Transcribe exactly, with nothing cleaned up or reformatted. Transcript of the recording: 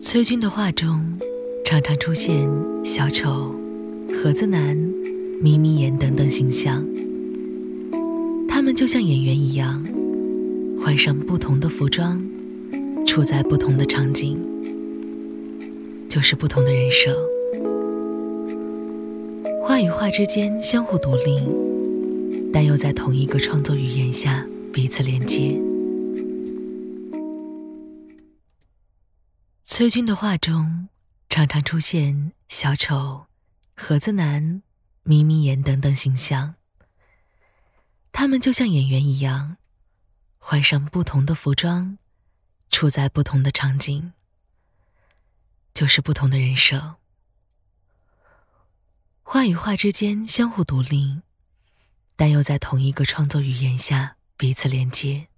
崔军的画中常常出现小丑、盒子男、眯眯眼等等形象，他们就像演员一样，换上不同的服装，处在不同的场景，就是不同的人设。画与画之间相互独立，但又在同一个创作语言下彼此连接。崔军的画中常常出现小丑、盒子男、眯眯眼等等形象，他们就像演员一样，换上不同的服装，处在不同的场景，就是不同的人设。画与画之间相互独立，但又在同一个创作语言下彼此连接。